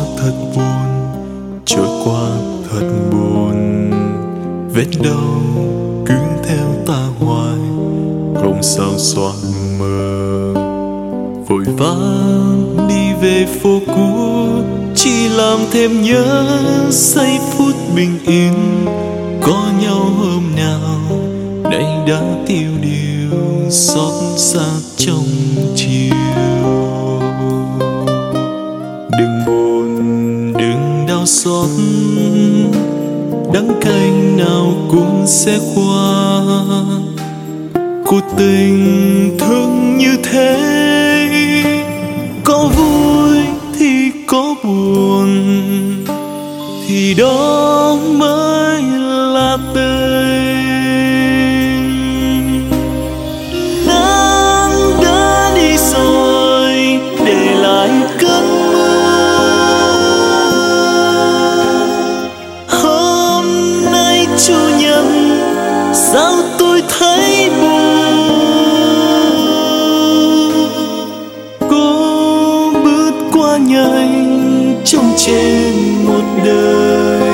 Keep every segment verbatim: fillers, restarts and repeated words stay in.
thật buồn, trôi qua thật buồn. Vết đau cứ theo ta hoài, không sao xóa mờ. Vội vã đi về phố cũ, chỉ làm thêm nhớ giây phút bình yên. Có nhau hôm nào nay đã tiêu điều, xót xa trong chiều. Đừng buồn, đừng đau xót, đắng cay nào cũng sẽ qua. Cuộc tình thương như thế, có vui thì có buồn, thì đó mới là tình. Nắng đã đi rồi, để lại cơn mưa. Hôm nay chủ nhật, sao tôi thấy buồn. Cô bước qua nhanh trong trên một đời,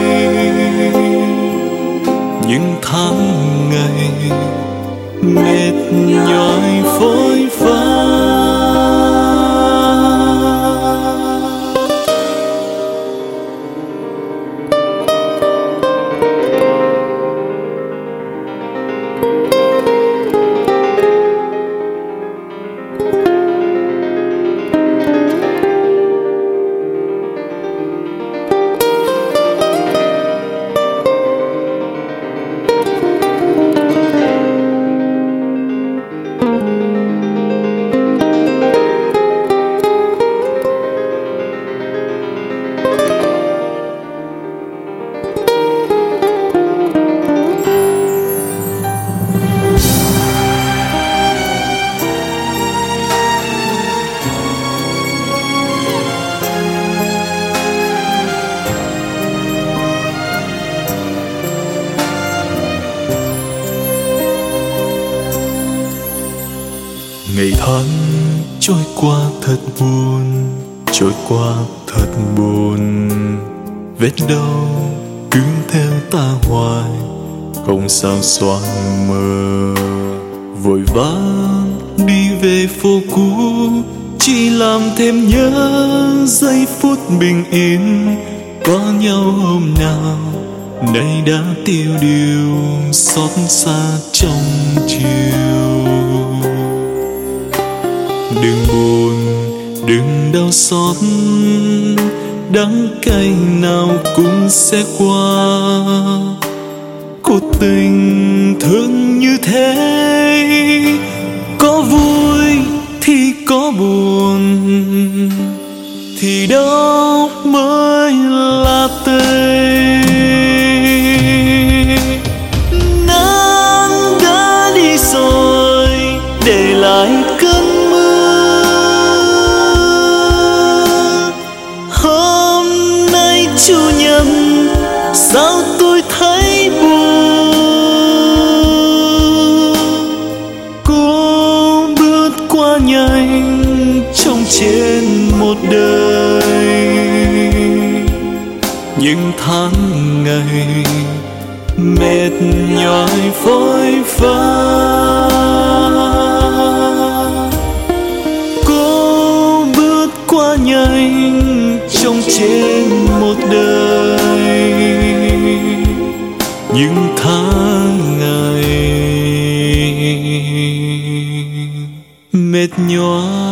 những tháng ngày mệt nhòi phôi pha. Ngày tháng trôi qua thật buồn, trôi qua thật buồn. Vết đau cứ theo ta hoài, không sao xóa mờ. Vội vã đi về phố cũ, chỉ làm thêm nhớ giây phút bình yên. Có nhau hôm nào nay đã tiêu điều, xót xa trong chiều. Đừng buồn, đừng đau xót, đắng cay nào cũng sẽ qua. Cuộc tình thương như thế, có vui thì có buồn, thì đó mới là tình. Nắng đã đi rồi, để lại cơn chủ nhật, sao tôi thấy buồn. Cô bước qua nhanh trong trên một đời, những tháng ngày mệt nhòi phôi pha. Cô bước qua nhanh trong trên một đời, những tháng ngày mệt nhòa.